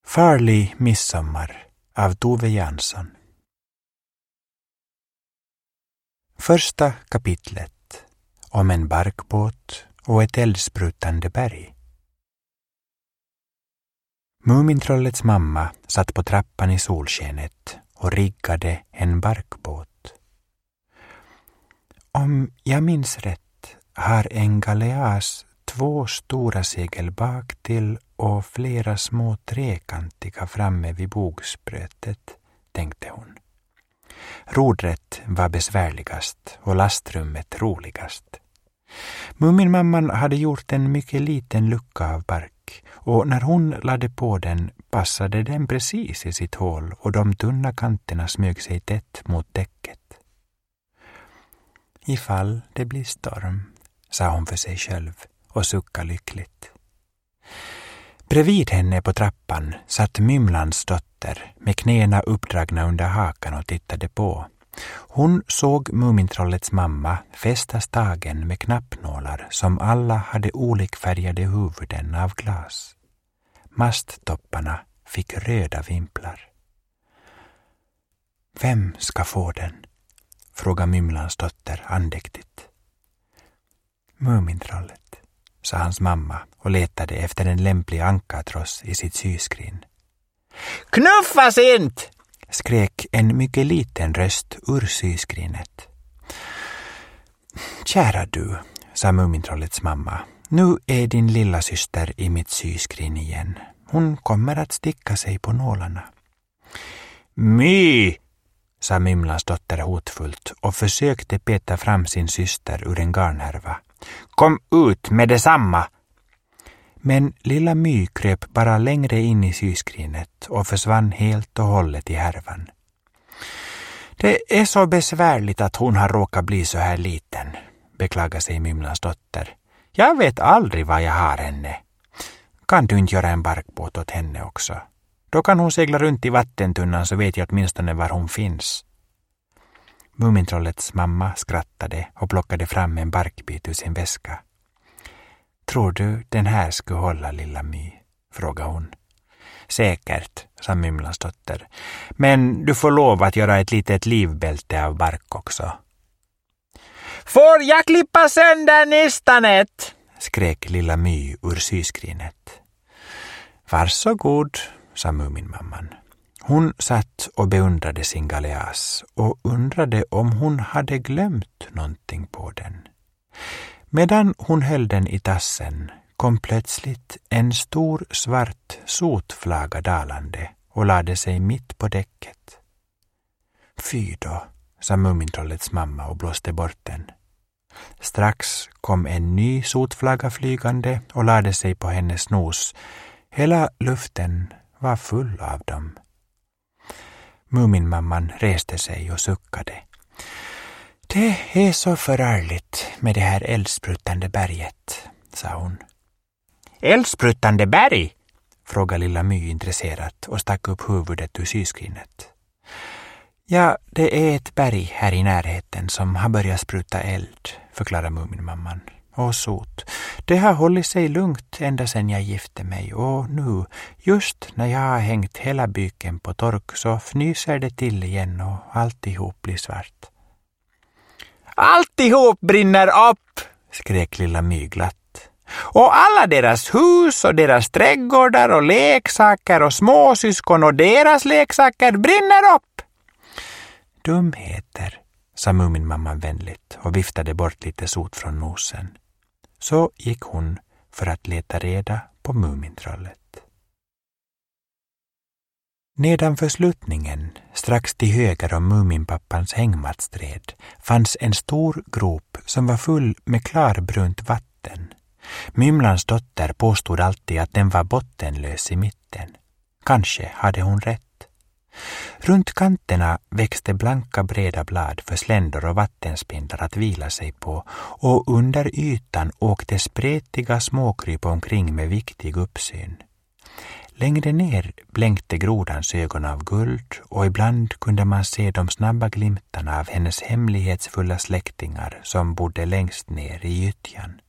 Farlig midsommar av Tove Jansson. Första kapitlet om en barkbåt och ett eldsprutande berg. Mumintrollets mamma satt på trappan i solskenet och riggade en barkbåt. Om jag minns rätt har en galeas 2 stora segel bak till och flera små trekantiga framme vid bogsprötet, tänkte hon. Rodret var besvärligast och lastrummet roligast. Muminmamman hade gjort en mycket liten lucka av bark och när hon lade på den passade den precis i sitt hål och de tunna kanterna smög sig tätt mot däcket. Ifall det blir storm, sa hon för sig själv och suckade lyckligt. Bredvid henne på trappan satt Mymlans dotter med knäna uppdragna under hakan och tittade på. Hon såg Mumintrollets mamma fästa stagen med knappnålar som alla hade olikfärgade huvuden av glas. Masttopparna fick röda vimplar. Vem ska få den? Frågade Mymlans dotter andäktigt. Mumintrollet, sa hans mamma och letade efter en lämplig ankartross i sitt syskrin. Knuffas inte! Skrek en mycket liten röst ur syskrinet. Kära du, sa Mumintrollets mamma, nu är din lilla syster i mitt syskrin igen. Hon kommer att sticka sig på nålarna. My, sa Mymlans dotter hotfullt och försökte peta fram sin syster ur en garnhärva. Kom ut med detsamma! Men lilla My kröp bara längre in i syskrinet och försvann helt och hållet i härvan. Det är så besvärligt att hon har råkat bli så här liten, beklagade sig Mymlans dotter. Jag vet aldrig vad jag har henne. Kan du inte göra en barkbåt åt henne också? Då kan hon segla runt i vattentunnan så vet jag åtminstone var hon finns. Mumintrollets mamma skrattade och plockade fram en barkbit ur sin väska. Tror du den här skulle hålla, lilla My? Frågade hon. Säkert, sa Mymlans dotter. Men du får lov att göra ett litet livbälte av bark också. Får jag klippa sönder nistanet? Skrek lilla My ur syskrinet. Varsågod, sa Muminmamman. Hon satt och beundrade sin galeas och undrade om hon hade glömt någonting på den. Medan hon höll den i tassen kom plötsligt en stor svart sotflaga dalande och lade sig mitt på däcket. Fy då, sa Mumintrollets mamma och blåste bort den. Strax kom en ny sotflaga flygande och lade sig på hennes nos. Hela luften var full av dem. Muminmamman reste sig och suckade. Det är så förargligt med det här eldsprutande berget, sa hon. Eldsprutande berg? Frågade lilla My intresserat och stack upp huvudet ur syskrinet. Ja, det är ett berg här i närheten som har börjat spruta eld, förklarade Muminmamman. Och sot. Det har hållit sig lugnt ända sedan jag gifte mig och nu, just när jag har hängt hela byken på tork så fnyser det till igen och alltihop blir svart. Alltihop brinner upp, skrek lilla My glatt. Och alla deras hus och deras trädgårdar och leksaker och småsyskon och deras leksaker brinner upp. Dumheter, sa Muminmamman vänligt och viftade bort lite sot från nosen. Så gick hon för att leta reda på Mumintrollet. Nedanför sluttningen, strax till höger om Muminpappans hängmattsträd, fanns en stor grop som var full med klarbrunt vatten. Mymlans dotter påstod alltid att den var bottenlös i mitten. Kanske hade hon rätt. Runt kanterna växte blanka breda blad för sländor och vattenspindlar att vila sig på och under ytan åkte spretiga småkryp omkring med viktig uppsyn. Längre ner blänkte grodans ögon av guld och ibland kunde man se de snabba glimtarna av hennes hemlighetsfulla släktingar som bodde längst ner i gyttjan.